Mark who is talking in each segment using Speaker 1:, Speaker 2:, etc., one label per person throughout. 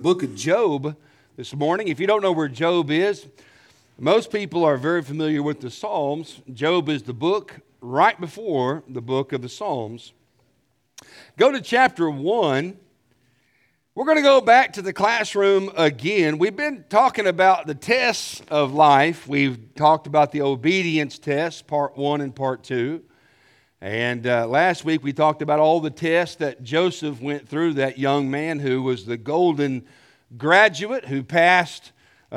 Speaker 1: book of Job this morning. If you don't know where Job is, most people are very familiar with the Psalms. Job is the book right before the book of the Psalms. Go to chapter 1. We're going to go back to the classroom again. We've been talking about the tests of life. We've talked about the obedience test, part 1 and part 2. And last week we talked about all the tests that Joseph went through, that young man who was the golden graduate who passed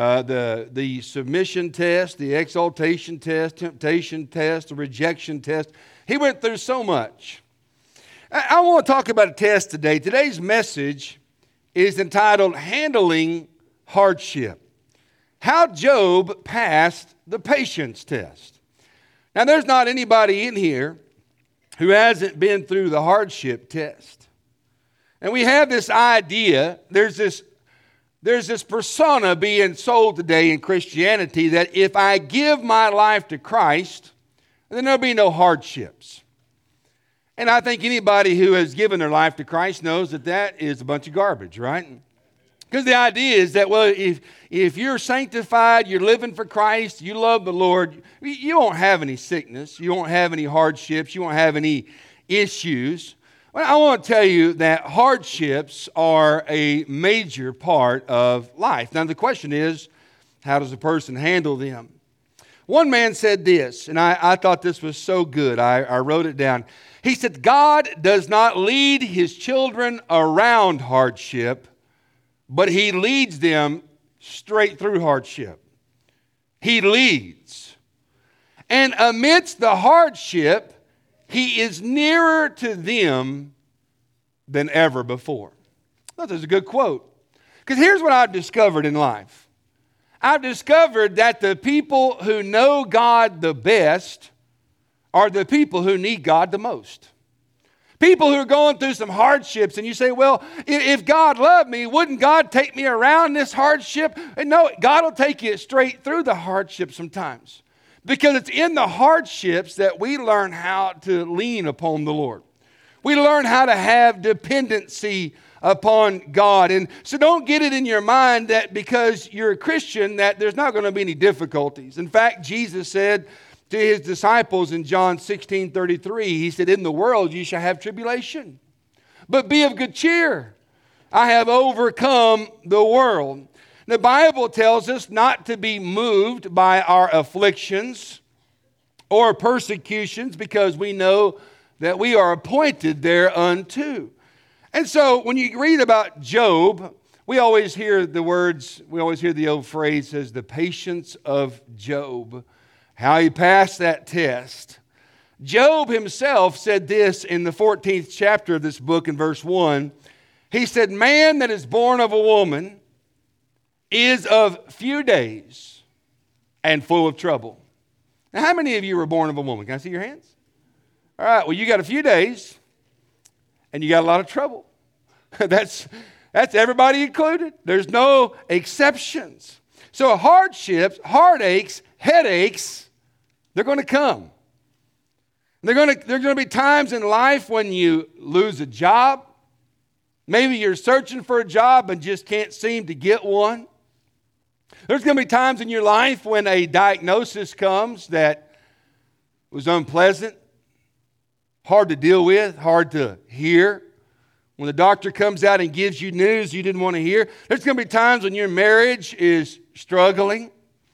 Speaker 1: the submission test, the exaltation test, temptation test, the rejection test. He went through so much. I want to talk about a test today. Today's message is entitled Handling Hardship. How Job passed the patience test. Now there's not anybody in here who hasn't been through the hardship test. And we have this idea, there's this persona being sold today in Christianity that if I give my life to Christ, then there'll be no hardships. And I think anybody who has given their life to Christ knows that that is a bunch of garbage, right? Because the idea is that, well, if you're sanctified, you're living for Christ, you love the Lord, you won't have any sickness, you won't have any hardships, you won't have any issues. Well, I want to tell you that hardships are a major part of life. Now, the question is, how does a person handle them? One man said this, and I thought this was so good. I wrote it down. He said, God does not lead his children around hardship, but he leads them straight through hardship. He leads. And amidst the hardship, he is nearer to them than ever before. That is a good quote. Because here's what I've discovered in life. I've discovered that the people who know God the best are the people who need God the most. People who are going through some hardships, and you say, well, if God loved me, wouldn't God take me around this hardship? And no, God will take you straight through the hardship sometimes. Because it's in the hardships that we learn how to lean upon the Lord. We learn how to have dependency upon God. And so don't get it in your mind that because you're a Christian that there's not going to be any difficulties. In fact, Jesus said to his disciples in John 16:33, he said, in the world you shall have tribulation, but be of good cheer. I have overcome the world. The Bible tells us not to be moved by our afflictions or persecutions because we know that we are appointed thereunto. And so when you read about Job, we always hear the old phrase says the patience of Job. How he passed that test. Job himself said this in the 14th chapter of this book in verse 1. He said, man that is born of a woman is of few days and full of trouble. Now, how many of you were born of a woman? Can I see your hands? All right, well, you got a few days and you got a lot of trouble. That's everybody included. There's no exceptions. So hardships, heartaches, headaches, they're going to come. There's going to be times in life when you lose a job. Maybe you're searching for a job and just can't seem to get one. There's going to be times in your life when a diagnosis comes that was unpleasant, hard to deal with, hard to hear. When the doctor comes out and gives you news you didn't want to hear. There's going to be times when your marriage is struggling.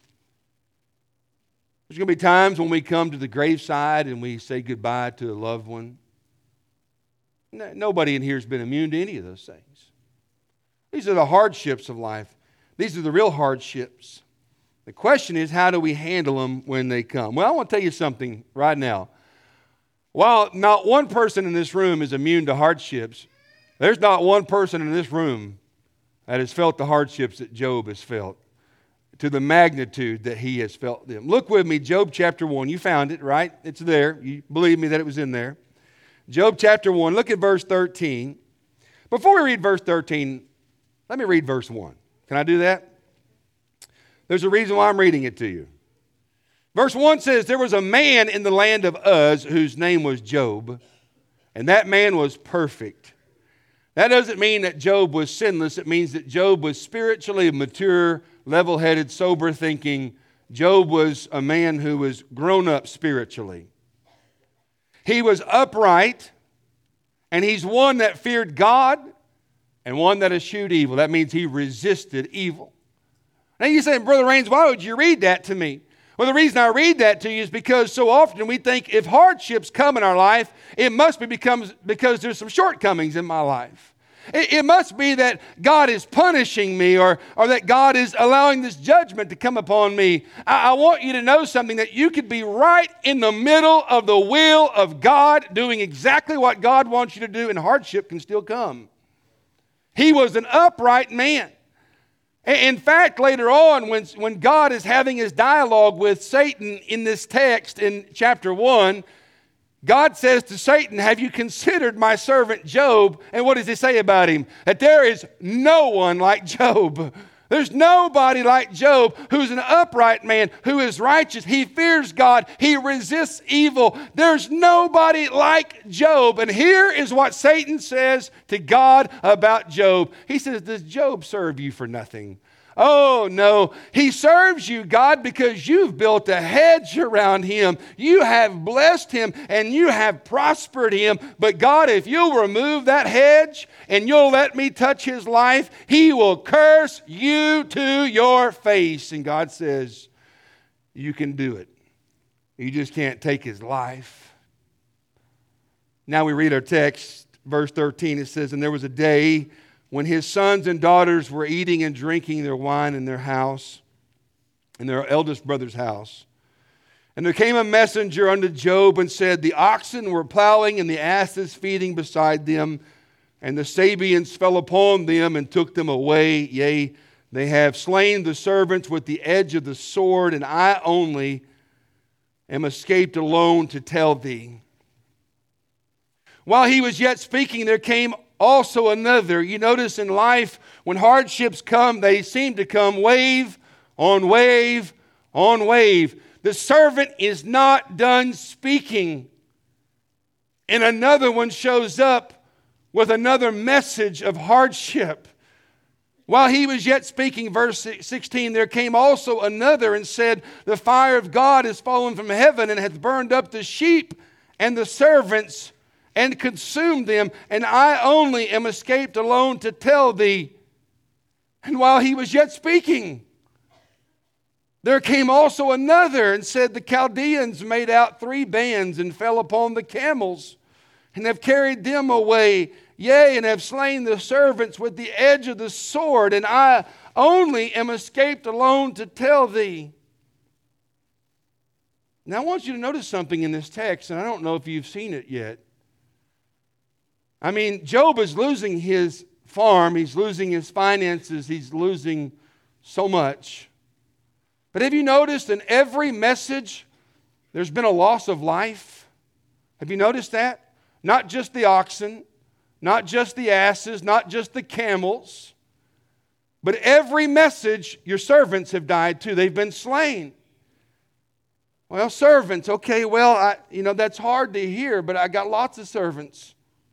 Speaker 1: There's going to be times when we come to the graveside and we say goodbye to a loved one. Nobody in here has been immune to any of those things. These are the hardships of life. These are the real hardships. The question is, how do we handle them when they come? Well, I want to tell you something right now. While not one person in this room is immune to hardships, there's not one person in this room that has felt the hardships that Job has felt, to the magnitude that he has felt them. Look with me, Job chapter 1. You found it, right? It's there. You believe me that it was in there. Job chapter 1. Look at verse 13. Before we read verse 13, let me read verse 1. Can I do that? There's a reason why I'm reading it to you. Verse 1 says, there was a man in the land of Uz whose name was Job, and that man was perfect, That doesn't mean that Job was sinless. It means that Job was spiritually mature, level-headed, sober thinking. Job was a man who was grown up spiritually. He was upright, and he's one that feared God and one that eschewed evil. That means he resisted evil. Now you say, Brother Raines, why would you read that to me? Well, the reason I read that to you is because so often we think if hardships come in our life, it must be because there's some shortcomings in my life. It must be that God is punishing me or that God is allowing this judgment to come upon me. I want you to know something, that you could be right in the middle of the will of God, doing exactly what God wants you to do, and hardship can still come. He was an upright man. In fact, later on, when God is having his dialogue with Satan in this text in chapter 1, God says to Satan, have you considered my servant Job? And what does he say about him? That there is no one like Job. There's nobody like Job, who's an upright man, who is righteous. He fears God. He resists evil. There's nobody like Job. And here is what Satan says to God about Job. He says, does Job serve you for nothing? Oh, no. He serves you, God, because you've built a hedge around him. You have blessed him and you have prospered him. But God, if you'll remove that hedge and you'll let me touch his life, he will curse you to your face. And God says, you can do it. You just can't take his life. Now we read our text, verse 13. It says, and there was a day when his sons and daughters were eating and drinking their wine in their house, in their eldest brother's house. And there came a messenger unto Job and said, the oxen were plowing and the asses feeding beside them, and the Sabeans fell upon them and took them away. Yea, they have slain the servants with the edge of the sword, and I only am escaped alone to tell thee. While he was yet speaking, there came also another. You notice in life, when hardships come, they seem to come wave on wave on wave. The servant is not done speaking, and another one shows up with another message of hardship. While he was yet speaking, verse 16, there came also another and said, the fire of God is fallen from heaven and hath burned up the sheep and the servants and consumed them, and I only am escaped alone to tell thee. And while he was yet speaking, there came also another and said, the Chaldeans made out 3 bands and fell upon the camels and have carried them away, yea, and have slain the servants with the edge of the sword, and I only am escaped alone to tell thee. Now I want you to notice something in this text, and I don't know if you've seen it yet. I mean, Job is losing his farm, he's losing his finances, he's losing so much. But have you noticed in every message there's been a loss of life? Have you noticed that? Not just the oxen, not just the asses, not just the camels, but every message your servants have died too. They've been slain. Well, servants, okay, well, that's hard to hear, but I got lots of servants.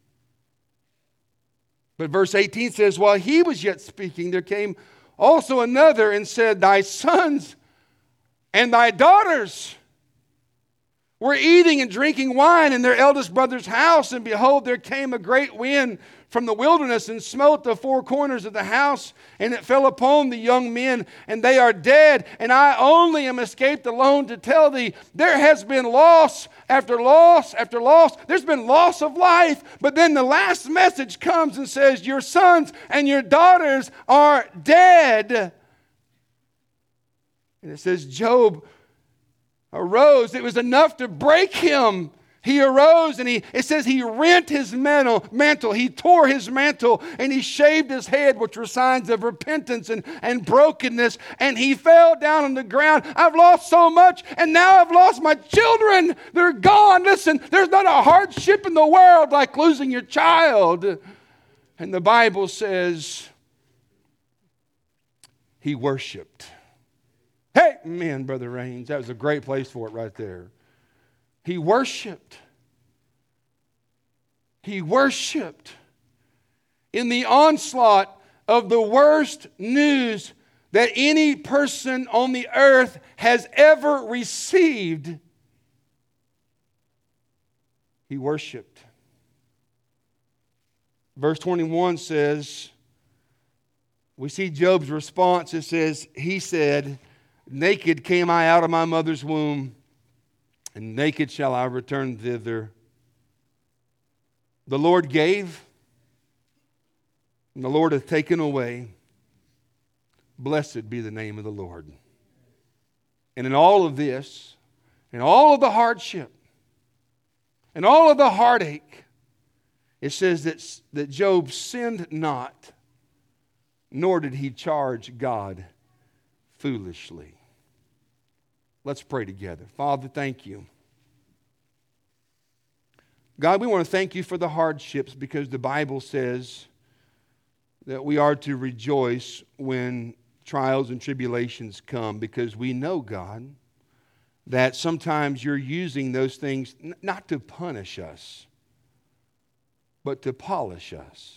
Speaker 1: But verse 18 says, while he was yet speaking, there came also another and said, thy sons and thy daughters were eating and drinking wine in their eldest brother's house, and behold, there came a great wind from the wilderness and smote the 4 corners of the house, and it fell upon the young men, and they are dead, and I only am escaped alone to tell thee. There has been loss after loss after loss. There's been loss of life, but then the last message comes and says, your sons and your daughters are dead. And it says Job arose. It was enough to break him. He arose and it says he rent his mantle. He tore his mantle and he shaved his head, which were signs of repentance and brokenness. And he fell down on the ground. I've lost so much, and now I've lost my children. They're gone. Listen, there's not a hardship in the world like losing your child. And the Bible says he worshiped. Hey, man, Brother Raines, that was a great place for it right there. He worshiped. He worshiped. in the onslaught of the worst news that any person on the earth has ever received, he worshiped. Verse 21 says, we see Job's response. It says, he said, naked came I out of my mother's womb, and naked shall I return thither. The Lord gave, and the Lord hath taken away. Blessed be the name of the Lord. And in all of this, in all of the hardship, and all of the heartache, it says that Job sinned not, nor did he charge God foolishly. Let's pray together. Father, thank you. God, we want to thank you for the hardships, because the Bible says that we are to rejoice when trials and tribulations come, because we know, God, that sometimes you're using those things not to punish us, but to polish us,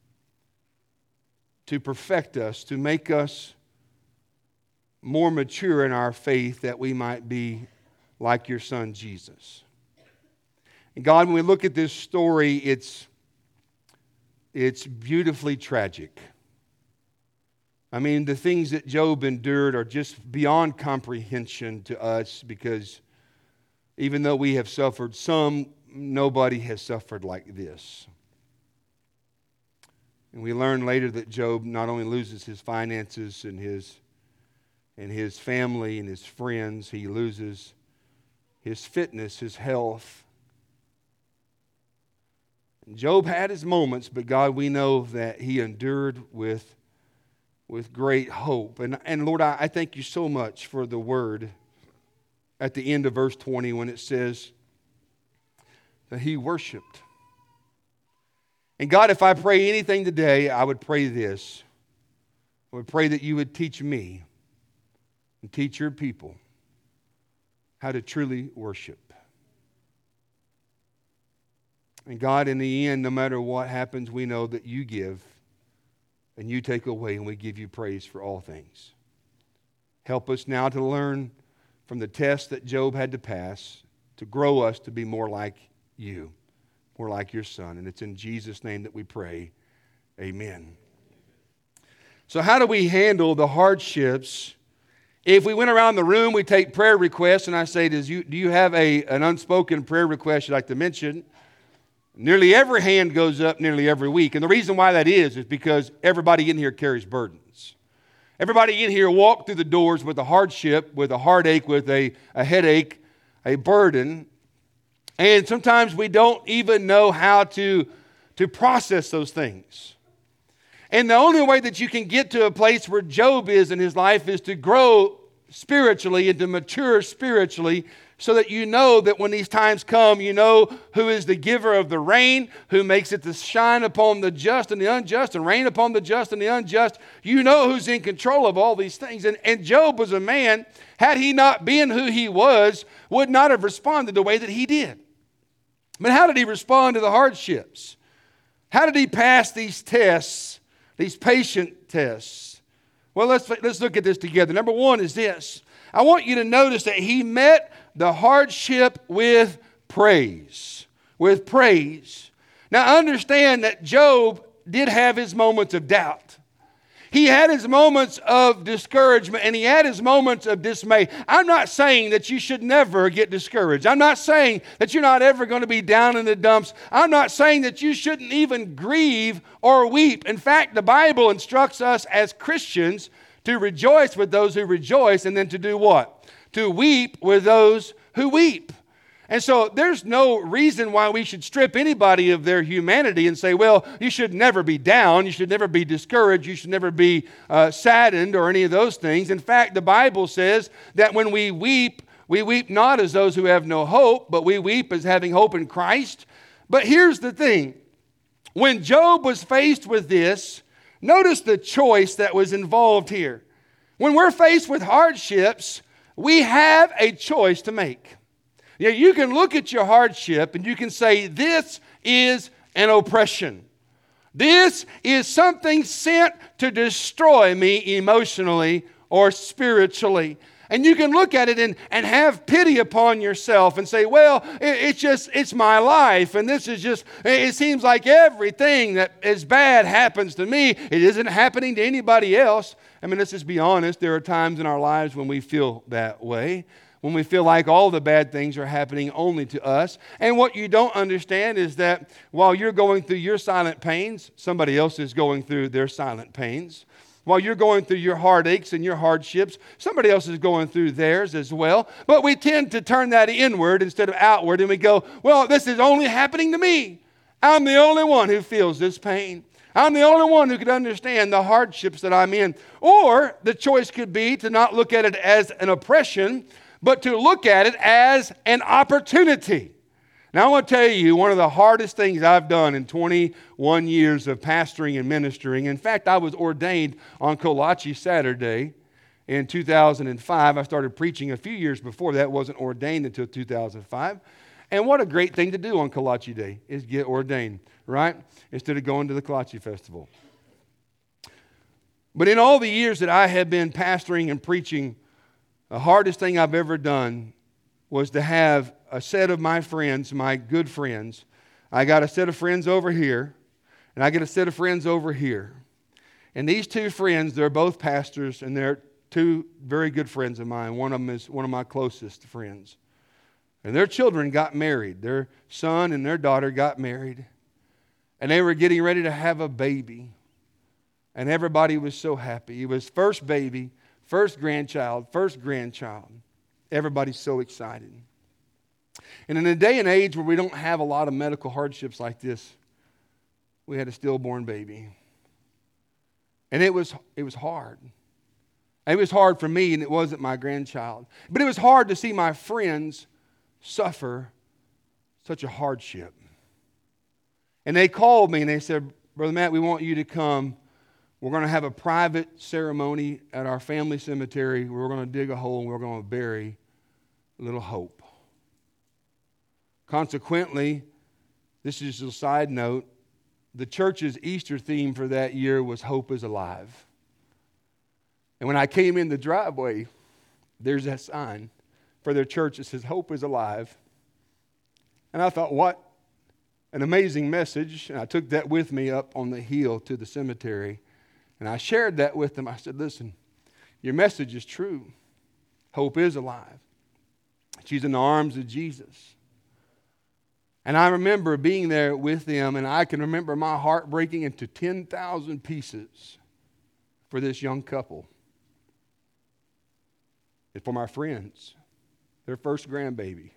Speaker 1: to perfect us, to make us more mature in our faith, that we might be like your Son, Jesus. And God, when we look at this story, it's beautifully tragic. I mean, the things that Job endured are just beyond comprehension to us, because even though we have suffered some, nobody has suffered like this. And we learn later that Job not only loses his finances and his family and his friends, he loses his fitness, his health. And Job had his moments, but God, we know that he endured with great hope. And Lord, I thank you so much for the word at the end of verse 20 when it says that he worshiped. And God, if I pray anything today, I would pray this. I would pray that you would teach me and teach your people how to truly worship. And God, in the end, no matter what happens, we know that you give and you take away, and we give you praise for all things. Help us now to learn from the test that Job had to pass, to grow us to be more like you, more like your Son. And it's in Jesus' name that we pray. Amen. So how do we handle the hardships? If we went around the room, we take prayer requests, and I say, do you have an unspoken prayer request you'd like to mention? Nearly every hand goes up nearly every week. And the reason why that is because everybody in here carries burdens. Everybody in here walked through the doors with a hardship, with a heartache, with a headache, a burden. And sometimes we don't even know how to process those things. And the only way that you can get to a place where Job is in his life is to grow spiritually and to mature spiritually, so that you know that when these times come, you know who is the giver of the rain, who makes it to shine upon the just and the unjust, and rain upon the just and the unjust. You know who's in control of all these things. And Job was a man, had he not been who he was, would not have responded the way that he did. But how did he respond to the hardships? How did he pass these tests, these patient tests? Well, let's look at this together. Number one is this. I want you to notice that he met the hardship with praise. With praise. Now understand that Job did have his moments of doubt. He had his moments of discouragement, and he had his moments of dismay. I'm not saying that you should never get discouraged. I'm not saying that you're not ever going to be down in the dumps. I'm not saying that you shouldn't even grieve or weep. In fact, the Bible instructs us as Christians to rejoice with those who rejoice, and then to do what? To weep with those who weep. And so there's no reason why we should strip anybody of their humanity and say, well, you should never be down, you should never be discouraged, you should never be saddened or any of those things. In fact, the Bible says that when we weep not as those who have no hope, but we weep as having hope in Christ. But here's the thing. When Job was faced with this, notice the choice that was involved here. When we're faced with hardships, we have a choice to make. Yeah, you can look at your hardship and you can say, this is an oppression. This is something sent to destroy me emotionally or spiritually. And you can look at it and have pity upon yourself and say, well, it's my life. And this is just, it seems like everything that is bad happens to me. It isn't happening to anybody else. I mean, let's just be honest. There are times in our lives when we feel that way, when we feel like all the bad things are happening only to us. And what you don't understand is that while you're going through your silent pains, somebody else is going through their silent pains. While you're going through your heartaches and your hardships, somebody else is going through theirs as well. But we tend to turn that inward instead of outward, and we go, well, this is only happening to me. I'm the only one who feels this pain. I'm the only one who could understand the hardships that I'm in. Or the choice could be to not look at it as an oppression, but to look at it as an opportunity. Now, I want to tell you, one of the hardest things I've done in 21 years of pastoring and ministering. In fact, I was ordained on Kolache Saturday in 2005. I started preaching a few years before that. Wasn't ordained until 2005. And what a great thing to do on Kolache Day is get ordained, right? Instead of going to the Kolache Festival. But in all the years that I have been pastoring and preaching, the hardest thing I've ever done was to have a set of my friends, my good friends. I got a set of friends over here, and I get a set of friends over here. And these two friends, they're both pastors, and they're two very good friends of mine. One of them is one of my closest friends. And their children got married. Their son and their daughter got married. And they were getting ready to have a baby. And everybody was so happy. It was first baby, first grandchild. Everybody's so excited. And in a day and age where we don't have a lot of medical hardships like this, we had a stillborn baby. And it was hard. It was hard for me, and it wasn't my grandchild. But it was hard to see my friends suffer such a hardship. And they called me and they said, Brother Matt, we want you to come. We're going to have a private ceremony at our family cemetery. We're going to dig a hole and we're going to bury little Hope. Consequently, this is just a side note, the church's Easter theme for that year was Hope is Alive. And when I came in the driveway, there's that sign for their church that says Hope is Alive. And I thought, what an amazing message. And I took that with me up on the hill to the cemetery. And I shared that with them. I said, listen, your message is true. Hope is alive. She's in the arms of Jesus. And I remember being there with them, and I can remember my heart breaking into 10,000 pieces for this young couple. And for my friends, their first grandbaby.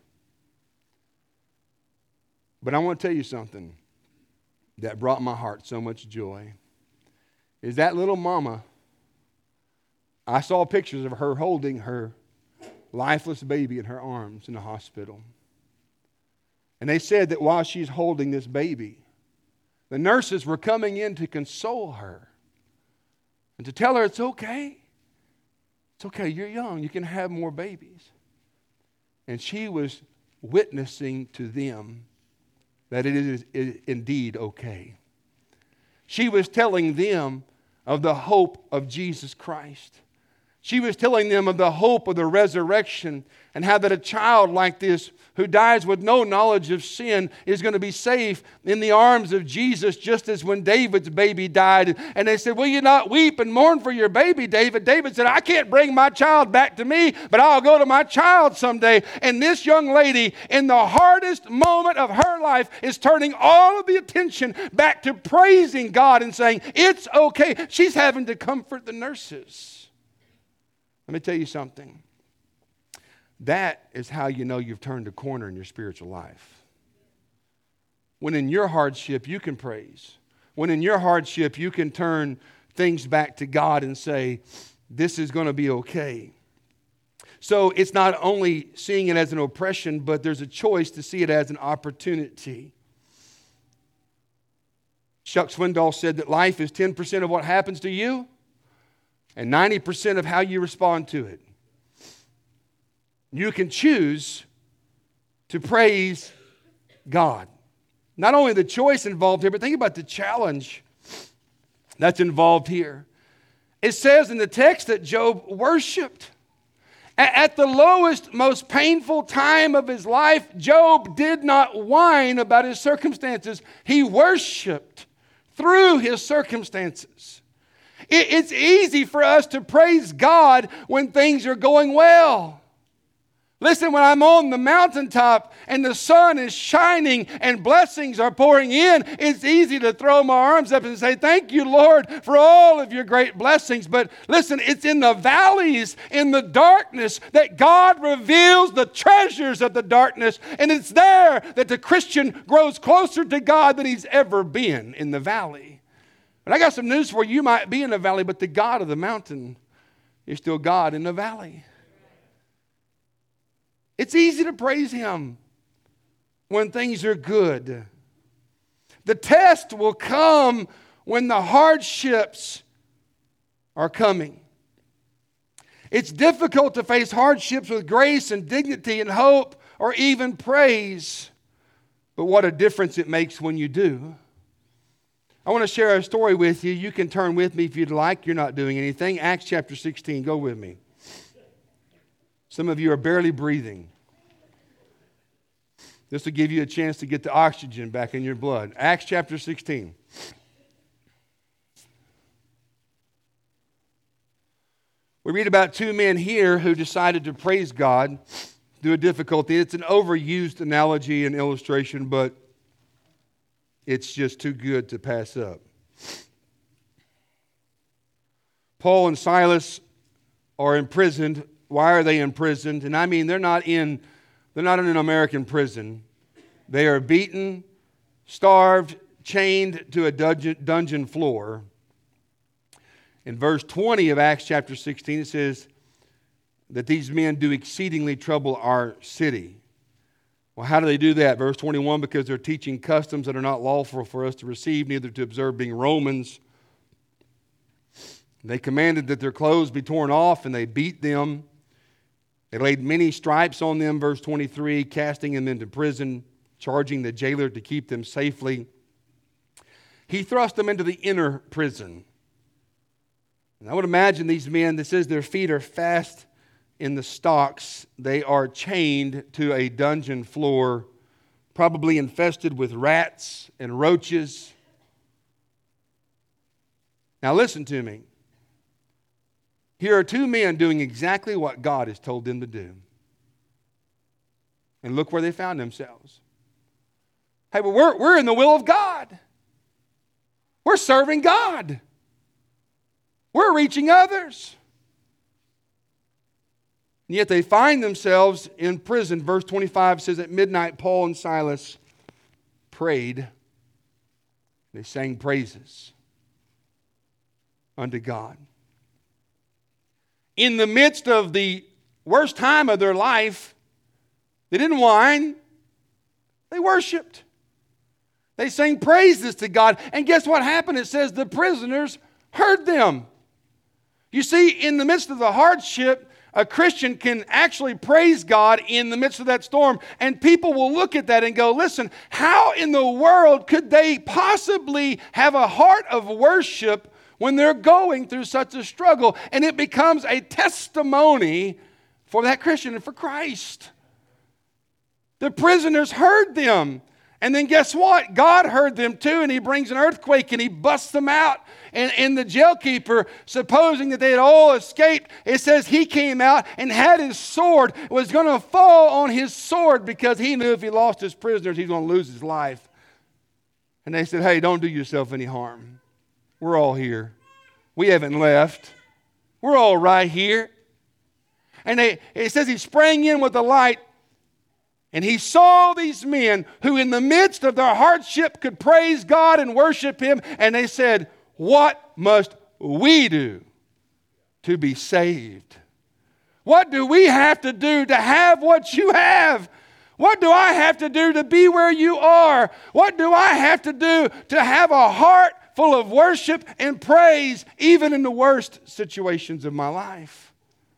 Speaker 1: But I want to tell you something that brought my heart so much joy. Is that little mama, I saw pictures of her holding her lifeless baby in her arms in the hospital. And they said that while she's holding this baby, the nurses were coming in to console her and to tell her it's okay. It's okay, you're young, you can have more babies. And she was witnessing to them that it is indeed okay. She was telling them of the hope of Jesus Christ. She was telling them of the hope of the resurrection and how that a child like this who dies with no knowledge of sin is going to be safe in the arms of Jesus, just as when David's baby died. And they said, will you not weep and mourn for your baby, David? David said, I can't bring my child back to me, but I'll go to my child someday. And this young lady, in the hardest moment of her life, is turning all of the attention back to praising God and saying, it's okay. She's having to comfort the nurses. Let me tell you something. That is how you know you've turned a corner in your spiritual life. When in your hardship you can praise. When in your hardship you can turn things back to God and say, this is going to be okay. So it's not only seeing it as an oppression, but there's a choice to see it as an opportunity. Chuck Swindoll said that life is 10% of what happens to you and 90% of how you respond to it. You can choose to praise God. Not only the choice involved here, but think about the challenge that's involved here. It says in the text that Job worshiped. At the lowest, most painful time of his life, Job did not whine about his circumstances. He worshiped through his circumstances. It's easy for us to praise God when things are going well. Listen, when I'm on the mountaintop and the sun is shining and blessings are pouring in, it's easy to throw my arms up and say, thank you, Lord, for all of your great blessings. But listen, it's in the valleys, in the darkness, that God reveals the treasures of the darkness. And it's there that the Christian grows closer to God than he's ever been, in the valley. But I got some news for you. You might be in the valley, but the God of the mountain is still God in the valley. It's easy to praise Him when things are good. The test will come when the hardships are coming. It's difficult to face hardships with grace and dignity and hope or even praise. But what a difference it makes when you do. I want to share a story with you. You can turn with me if you'd like. You're not doing anything. Acts chapter 16. Go with me. Some of you are barely breathing. This will give you a chance to get the oxygen back in your blood. Acts chapter 16. We read about two men here who decided to praise God through a difficulty. It's an overused analogy and illustration, but it's just too good to pass up. Paul and Silas are imprisoned. Why are they imprisoned? And I mean, they're not in an American prison. They are beaten, starved, chained to a dungeon floor. In verse 20 of Acts chapter 16, it says that these men do exceedingly trouble our city. Well, how do they do that? Verse 21, because they're teaching customs that are not lawful for us to receive, neither to observe, being Romans. They commanded that their clothes be torn off, and they beat them. They laid many stripes on them, verse 23, casting them into prison, charging the jailer to keep them safely. He thrust them into the inner prison. And I would imagine these men, this says their feet are fast in the stocks. They are chained to a dungeon floor, probably infested with rats and roaches. Now listen to me. Here are two men doing exactly what God has told them to do. And look where they found themselves. Hey, but we're in the will of God. We're serving God. We're reaching others. And yet they find themselves in prison. Verse 25 says, at midnight, Paul and Silas prayed. They sang praises unto God. In the midst of the worst time of their life, they didn't whine. They worshiped. They sang praises to God. And guess what happened? It says the prisoners heard them. You see, in the midst of the hardship, a Christian can actually praise God in the midst of that storm. And people will look at that and go, listen, how in the world could they possibly have a heart of worship when they're going through such a struggle? And it becomes a testimony for that Christian and for Christ. The prisoners heard them. And then guess what? God heard them too, and He brings an earthquake and He busts them out. And the jailkeeper, supposing that they had all escaped, it says he came out and had his sword, was going to fall on his sword because he knew if he lost his prisoners, he's going to lose his life. And they said, hey, don't do yourself any harm. We're all here. We haven't left. We're all right here. And it says he sprang in with the light, and he saw these men who in the midst of their hardship could praise God and worship Him. And they said, what must we do to be saved? What do we have to do to have what you have? What do I have to do to be where you are? What do I have to do to have a heart full of worship and praise even in the worst situations of my life?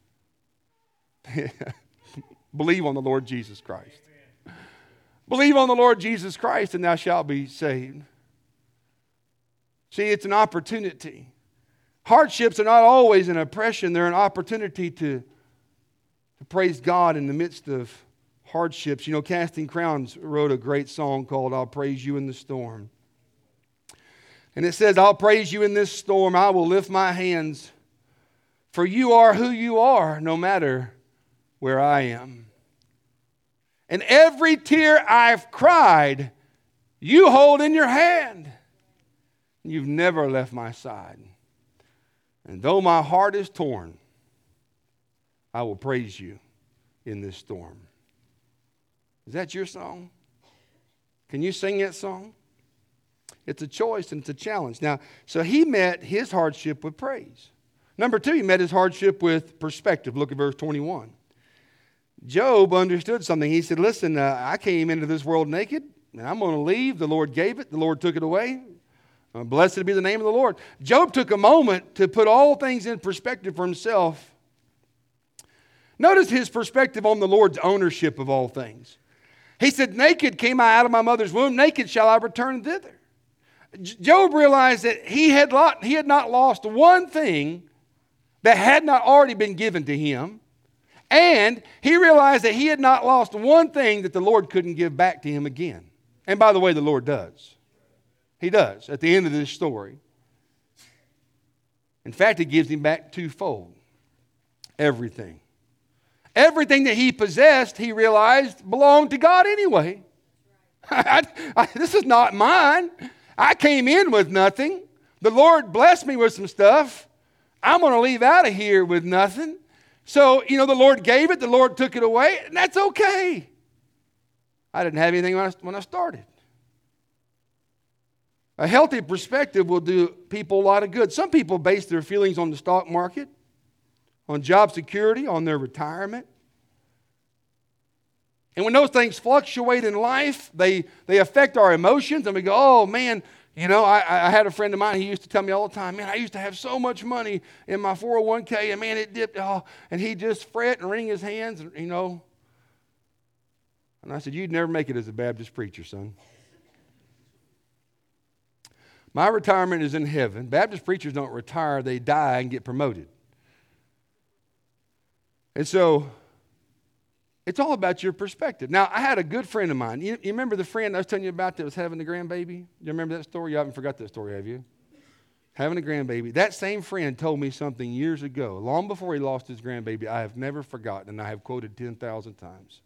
Speaker 1: Believe on the Lord Jesus Christ. Believe on the Lord Jesus Christ and thou shalt be saved. See, it's an opportunity. Hardships are not always an oppression. They're an opportunity to praise God in the midst of hardships. You know, Casting Crowns wrote a great song called I'll Praise You in the Storm. And it says, I'll praise you in this storm. I will lift my hands. For you are who you are, no matter where I am. And every tear I've cried, you hold in your hand. You've never left my side. And though my heart is torn, I will praise you in this storm. Is that your song? Can you sing that song? It's a choice and it's a challenge. Now, so he met his hardship with praise. Number two, he met his hardship with perspective. Look at verse 21. Job understood something. He said, listen, I came into this world naked, and I'm going to leave. The Lord gave it. The Lord took it away. Blessed be the name of the Lord. Job took a moment to put all things in perspective for himself. Notice his perspective on the Lord's ownership of all things. He said, naked came I out of my mother's womb, naked shall I return thither. Job realized that he had not lost one thing that had not already been given to him. And he realized that he had not lost one thing that the Lord couldn't give back to him again. And by the way, the Lord does. He does at the end of this story. In fact, he gives him back twofold. Everything. Everything that he possessed, he realized, belonged to God anyway. This is not mine. I came in with nothing. The Lord blessed me with some stuff. I'm going to leave out of here with nothing. So, the Lord gave it. The Lord took it away. And that's okay. I didn't have anything when I started. A healthy perspective will do people a lot of good. Some people base their feelings on the stock market, on job security, on their retirement. And when those things fluctuate in life, they affect our emotions. And we go, oh, man, I had a friend of mine, he used to tell me all the time, man, I used to have so much money in my 401k, and man, it dipped. Oh, and he'd just fret and wring his hands, And I said, you'd never make it as a Baptist preacher, son. My retirement is in heaven. Baptist preachers don't retire, they die and get promoted. And so, it's all about your perspective. Now, I had a good friend of mine. You remember the friend I was telling you about that was having a grandbaby? You remember that story? You haven't forgot that story, have you? Having a grandbaby. That same friend told me something years ago, long before he lost his grandbaby, I have never forgotten, and I have quoted 10,000 times.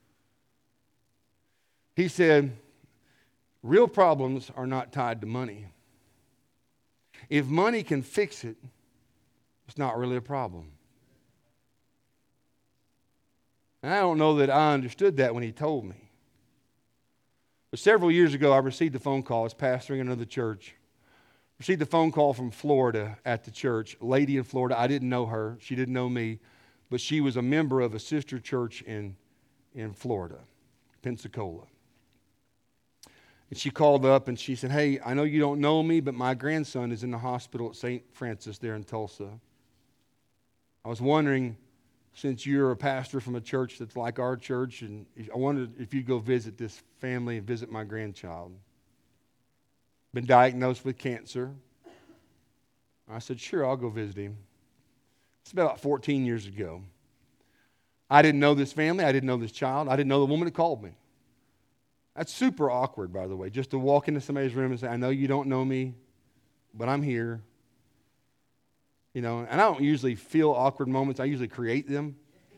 Speaker 1: He said, real problems are not tied to money. If money can fix it, it's not really a problem. And I don't know that I understood that when he told me. But several years ago, I received a phone call. I was pastoring another church. Received a phone call from Florida at the church. A lady in Florida. I didn't know her. She didn't know me. But she was a member of a sister church in Florida, Pensacola. And she called up and she said, hey, I know you don't know me, but my grandson is in the hospital at St. Francis there in Tulsa. I was wondering, since you're a pastor from a church that's like our church, and I wondered if you'd go visit this family and visit my grandchild. Been diagnosed with cancer. I said, sure, I'll go visit him. It's about 14 years ago. I didn't know this family. I didn't know this child. I didn't know the woman that called me. That's super awkward, by the way, just to walk into somebody's room and say, I know you don't know me, but I'm here. And I don't usually feel awkward moments. I usually create them.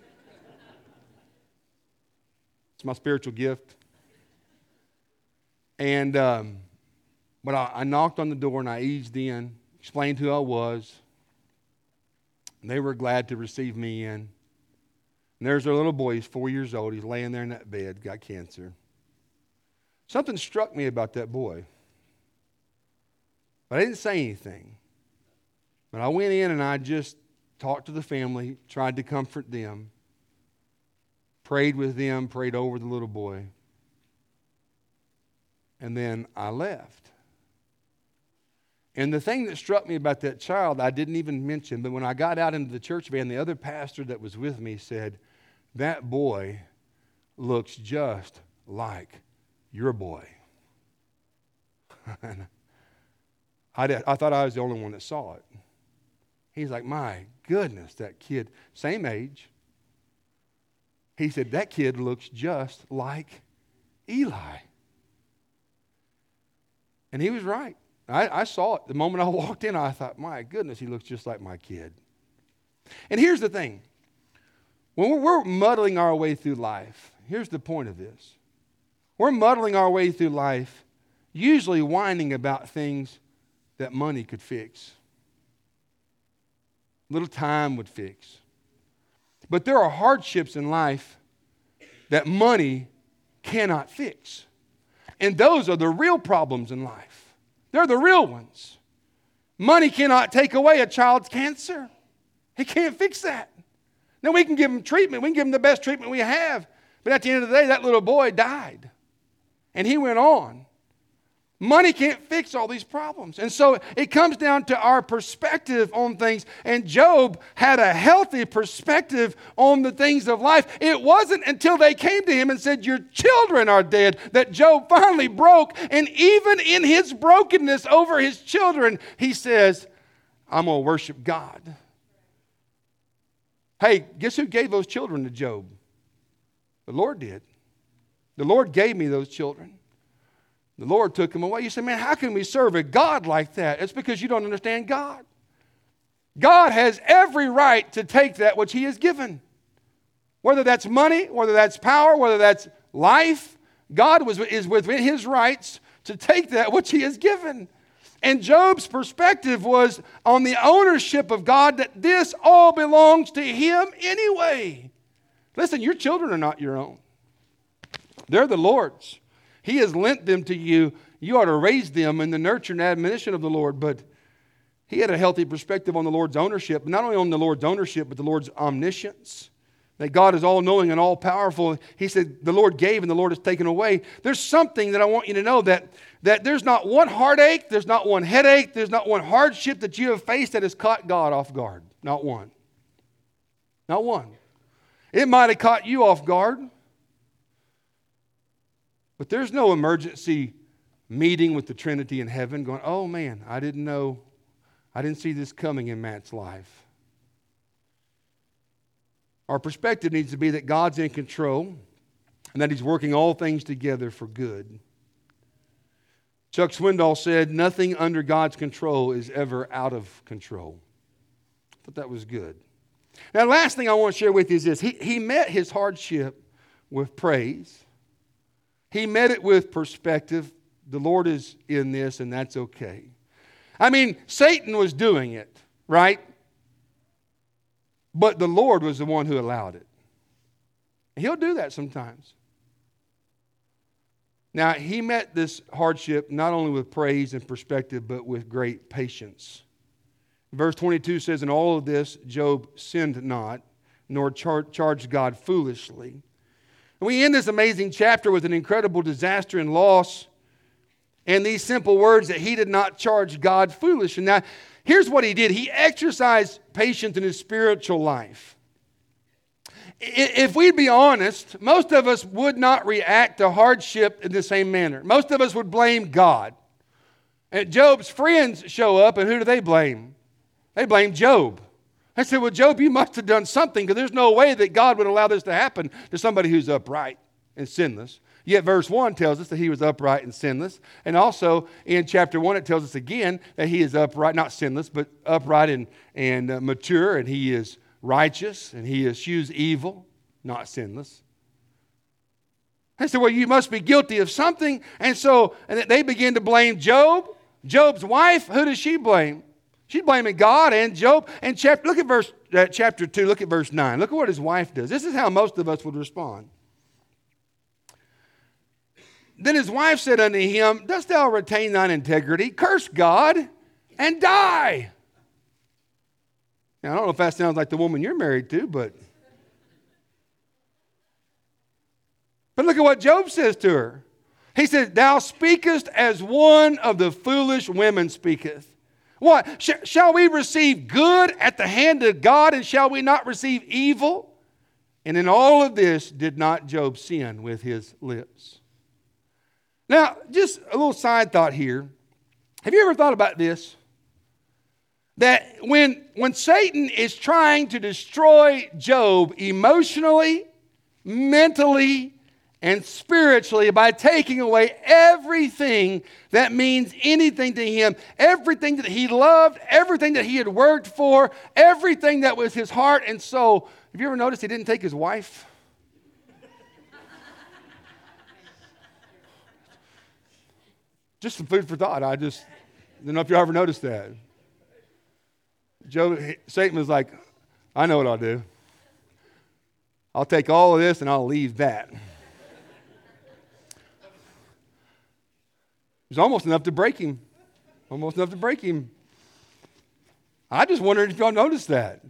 Speaker 1: It's my spiritual gift. And but I knocked on the door and I eased in, explained who I was. And they were glad to receive me in. And there's our little boy. He's 4 years old. He's laying there in that bed, got cancer. Something struck me about that boy. But I didn't say anything. But I went in and I just talked to the family, tried to comfort them, prayed with them, prayed over the little boy. And then I left. And the thing that struck me about that child, I didn't even mention, but when I got out into the church van, the other pastor that was with me said, that boy looks just like your boy. I thought I was the only one that saw it. He's like, my goodness, that kid, same age. He said, that kid looks just like Eli. And he was right. I saw it. The moment I walked in, I thought, my goodness, he looks just like my kid. And here's the thing. When we're muddling our way through life, here's the point of this. We're muddling our way through life, usually whining about things that money could fix. Little time would fix. But there are hardships in life that money cannot fix. And those are the real problems in life. They're the real ones. Money cannot take away a child's cancer. It can't fix that. Now we can give them treatment. We can give them the best treatment we have. But at the end of the day, that little boy died. And he went on. Money can't fix all these problems. And so it comes down to our perspective on things. And Job had a healthy perspective on the things of life. It wasn't until they came to him and said, your children are dead, that Job finally broke. And even in his brokenness over his children, he says, I'm going to worship God. Hey, guess who gave those children to Job? The Lord did. The Lord gave me those children. The Lord took them away. You say, man, how can we serve a God like that? It's because you don't understand God. God has every right to take that which He has given. Whether that's money, whether that's power, whether that's life, God is within His rights to take that which He has given. And Job's perspective was on the ownership of God, that this all belongs to Him anyway. Listen, your children are not your own. They're the Lord's. He has lent them to you. You ought to raise them in the nurture and admonition of the Lord. But he had a healthy perspective on the Lord's ownership. Not only on the Lord's ownership, but the Lord's omniscience. That God is all-knowing and all-powerful. He said, the Lord gave and the Lord has taken away. There's something that I want you to know, that there's not one heartache, there's not one headache, there's not one hardship that you have faced that has caught God off guard. Not one. Not one. It might have caught you off guard. But there's no emergency meeting with the Trinity in heaven going, oh man, I didn't see this coming in Matt's life. Our perspective needs to be that God's in control and that He's working all things together for good. Chuck Swindoll said, nothing under God's control is ever out of control. I thought that was good. Now, the last thing I want to share with you is this. He met his hardship with praise. He met it with perspective. The Lord is in this, and that's okay. I mean, Satan was doing it, right? But the Lord was the one who allowed it. He'll do that sometimes. Now, he met this hardship not only with praise and perspective, but with great patience. Verse 22 says, in all of this, Job sinned not, nor charged God foolishly. And we end this amazing chapter with an incredible disaster and loss, and these simple words that he did not charge God foolish. And now, here's what he did. He exercised patience in his spiritual life. If we'd be honest, most of us would not react to hardship in the same manner. Most of us would blame God. And Job's friends show up, and who do they blame? They blame Job. I said, well, Job, you must have done something, because there's no way that God would allow this to happen to somebody who's upright and sinless. Yet verse 1 tells us that he was upright and sinless. And also in chapter 1 it tells us again that he is upright, not sinless, but upright and mature, and he is righteous, and he eschews evil, not sinless. I said, well, you must be guilty of something. And they begin to blame Job. Job's wife, who does she blame? She's blaming God and Job. And look at chapter 2, look at verse 9. Look at what his wife does. This is how most of us would respond. Then his wife said unto him, dost thou retain thine integrity? Curse God and die. Now, I don't know if that sounds like the woman you're married to, but look at what Job says to her. He says, thou speakest as one of the foolish women speaketh. What? Shall we receive good at the hand of God, and shall we not receive evil? And in all of this did not Job sin with his lips. Now, just a little side thought here. Have you ever thought about this? That when Satan is trying to destroy Job emotionally, mentally, and spiritually by taking away everything that means anything to him, everything that he loved, everything that he had worked for, everything that was his heart and soul. Have you ever noticed he didn't take his wife? Just some food for thought. I don't know if you ever noticed that. Satan was like, I know what I'll do. I'll take all of this and I'll leave that. It was almost enough to break him. Almost enough to break him. I just wondered if y'all noticed that.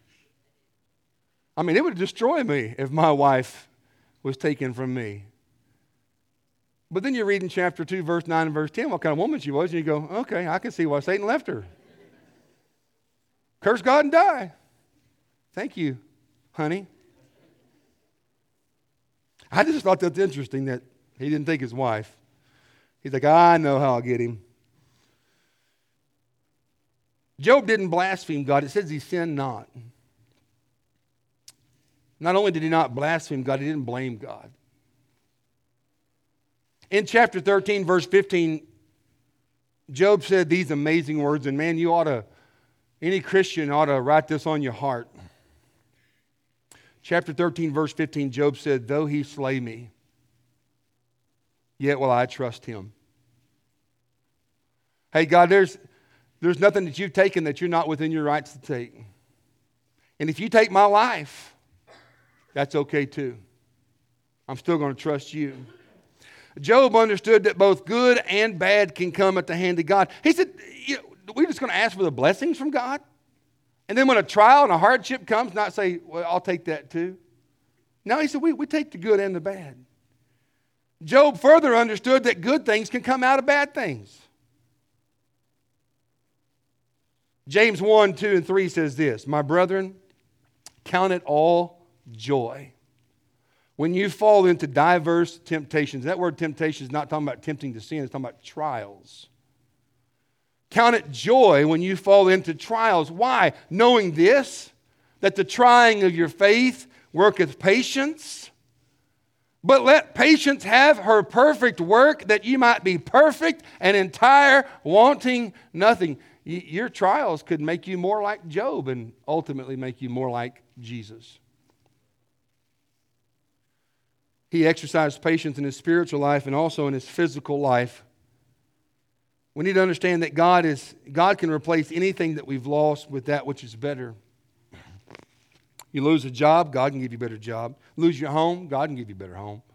Speaker 1: I mean, it would destroy me if my wife was taken from me. But then you read in chapter 2, verse 9 and verse 10 what kind of woman she was, and you go, okay, I can see why Satan left her. Curse God and die. Thank you, honey. I just thought that's interesting that he didn't take his wife. He's like, I know how I'll get him. Job didn't blaspheme God. It says he sinned not. Not only did he not blaspheme God, he didn't blame God. In chapter 13, verse 15, Job said these amazing words, and man, any Christian ought to write this on your heart. Chapter 13, verse 15, Job said, though he slay me, yet will I trust him. Hey, God, there's nothing that you've taken that you're not within your rights to take. And if you take my life, that's okay too. I'm still going to trust you. Job understood that both good and bad can come at the hand of God. He said, we're just going to ask for the blessings from God? And then when a trial and a hardship comes, not say, well, I'll take that too. No, he said, we take the good and the bad. Job further understood that good things can come out of bad things. James 1, 2, and 3 says this, my brethren, count it all joy when you fall into diverse temptations. That word temptation is not talking about tempting to sin, it's talking about trials. Count it joy when you fall into trials. Why? Knowing this, that the trying of your faith worketh patience. But let patience have her perfect work, that you might be perfect and entire, wanting nothing. Your trials could make you more like Job and ultimately make you more like Jesus. He exercised patience in his spiritual life and also in his physical life. We need to understand that God can replace anything that we've lost with that which is better. You lose a job, God can give you a better job. Lose your home, God can give you a better home.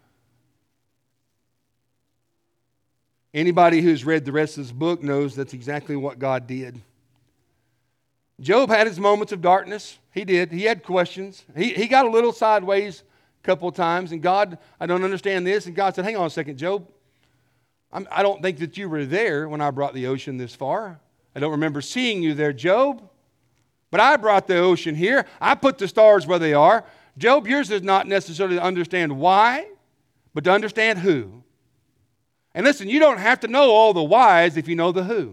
Speaker 1: Anybody who's read the rest of this book knows that's exactly what God did. Job had his moments of darkness. He did. He had questions. He got a little sideways a couple of times. And God, I don't understand this. And God said, hang on a second, Job. I don't think that you were there when I brought the ocean this far. I don't remember seeing you there, Job. But I brought the ocean here. I put the stars where they are. Job, yours is not necessarily to understand why, but to understand who. And listen, you don't have to know all the whys if you know the who.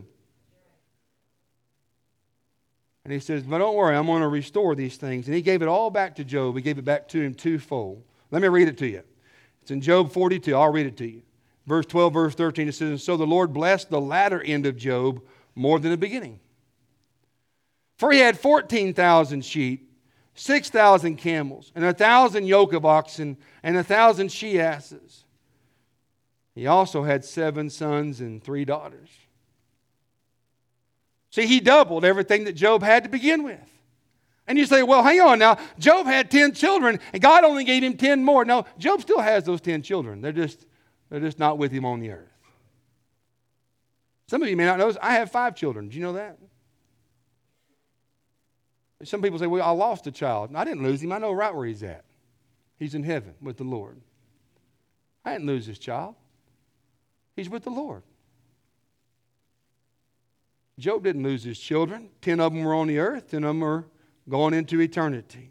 Speaker 1: And he says, but don't worry, I'm going to restore these things. And he gave it all back to Job. He gave it back to him twofold. Let me read it to you. It's in Job 42. I'll read it to you. Verse 12, verse 13, it says, and so the Lord blessed the latter end of Job more than the beginning. For he had 14,000 sheep, 6,000 camels, and 1,000 yoke of oxen, and 1,000 she-asses. He also had 7 sons and 3 daughters. See, he doubled everything that Job had to begin with. And you say, well, hang on now. Job had 10 children, and God only gave him 10 more. No, Job still has those 10 children. They're just not with him on the earth. Some of you may not know this. I have 5 children. Do you know that? Some people say, well, I lost a child. I didn't lose him. I know right where he's at. He's in heaven with the Lord. I didn't lose this child. He's with the Lord. Job didn't lose his children. 10 of them were on the earth. 10 of them are going into eternity.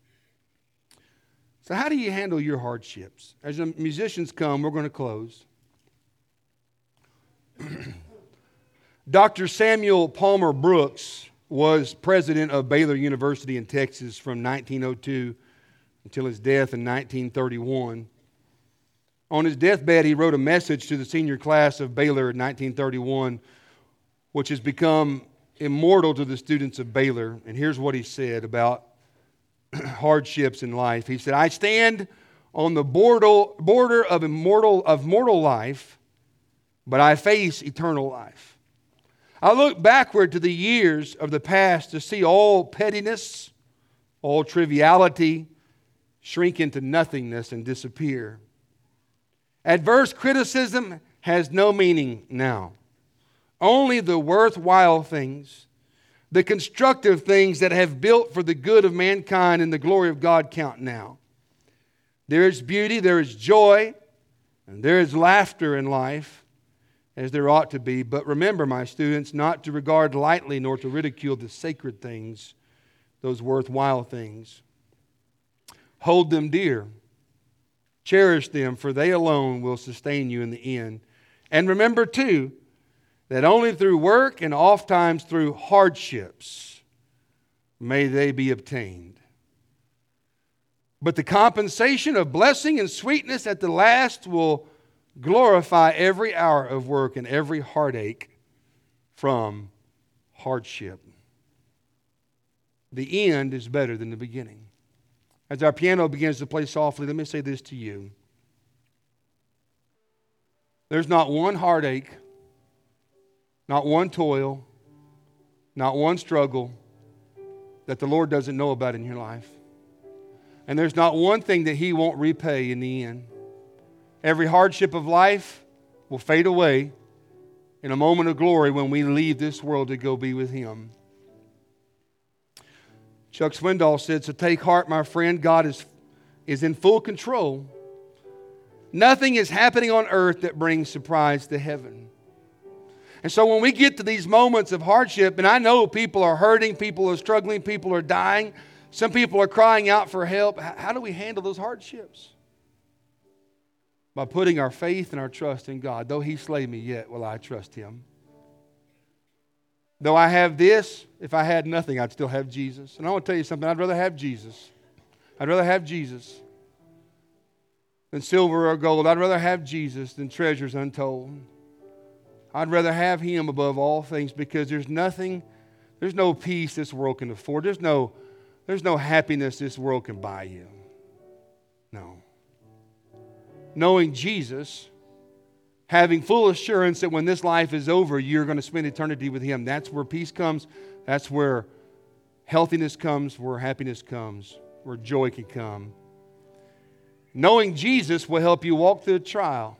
Speaker 1: So how do you handle your hardships? As the musicians come, we're going to close. Dr. Samuel Palmer Brooks was president of Baylor University in Texas from 1902 until his death in 1931. On his deathbed, he wrote a message to the senior class of Baylor in 1931, which has become immortal to the students of Baylor. And here's what he said about hardships in life. He said, "I stand on the border of mortal life, but I face eternal life. I look backward to the years of the past to see all pettiness, all triviality shrink into nothingness and disappear. Adverse criticism has no meaning now. Only the worthwhile things, the constructive things that have built for the good of mankind and the glory of God count now. There is beauty, there is joy, and there is laughter in life, as there ought to be. But remember, my students, not to regard lightly nor to ridicule the sacred things, those worthwhile things. Hold them dear. Cherish them, for they alone will sustain you in the end. And remember, too, that only through work and oftentimes through hardships may they be obtained. But the compensation of blessing and sweetness at the last will glorify every hour of work and every heartache from hardship. The end is better than the beginning." As our piano begins to play softly, let me say this to you. There's not one heartache, not one toil, not one struggle that the Lord doesn't know about in your life. And there's not one thing that He won't repay in the end. Every hardship of life will fade away in a moment of glory when we leave this world to go be with Him. Chuck Swindoll said, "So take heart, my friend, God is in full control. Nothing is happening on earth that brings surprise to heaven." And so when we get to these moments of hardship, and I know people are hurting, people are struggling, people are dying, some people are crying out for help, how do we handle those hardships? By putting our faith and our trust in God. Though He slay me, yet will I trust Him. Though I have this, if I had nothing, I'd still have Jesus. And I want to tell you something, I'd rather have Jesus. I'd rather have Jesus than silver or gold. I'd rather have Jesus than treasures untold. I'd rather have Him above all things, because there's no peace this world can afford. There's no happiness this world can buy you. No. Knowing Jesus, having full assurance that when this life is over, you're going to spend eternity with Him. That's where peace comes. That's where healthiness comes, where happiness comes, where joy can come. Knowing Jesus will help you walk through a trial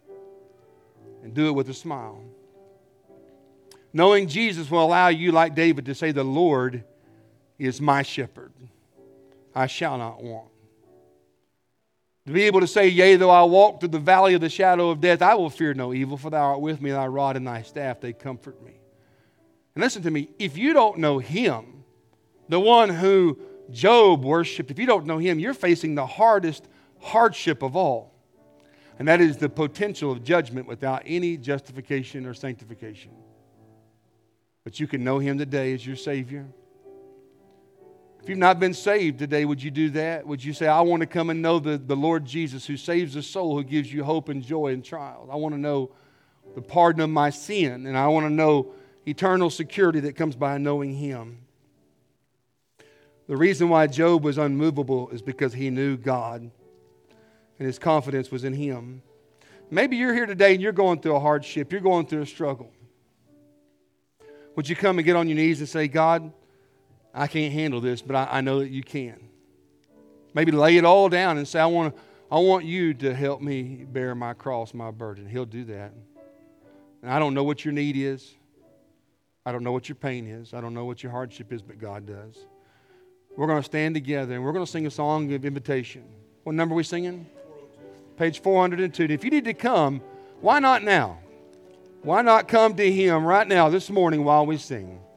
Speaker 1: and do it with a smile. Knowing Jesus will allow you, like David, to say, "The Lord is my shepherd. I shall not want." To be able to say, "Yea, though I walk through the valley of the shadow of death, I will fear no evil, for Thou art with me, Thy rod and Thy staff, they comfort me." And listen to me, if you don't know Him, the one who Job worshiped, if you don't know Him, you're facing the hardest hardship of all. And that is the potential of judgment without any justification or sanctification. But you can know Him today as your Savior. If you've not been saved today, would you do that? Would you say, "I want to come and know the Lord Jesus who saves the soul, who gives you hope and joy in trials. I want to know the pardon of my sin, and I want to know eternal security that comes by knowing Him." The reason why Job was unmovable is because he knew God, and his confidence was in Him. Maybe you're here today and you're going through a hardship. You're going through a struggle. Would you come and get on your knees and say, "God, I can't handle this, but I know that You can." Maybe lay it all down and say, I want You to help me bear my cross, my burden. He'll do that. And I don't know what your need is. I don't know what your pain is. I don't know what your hardship is, but God does. We're going to stand together and we're going to sing a song of invitation. What number are we singing? 402. Page 402. If you need to come, why not now? Why not come to Him right now this morning while we sing?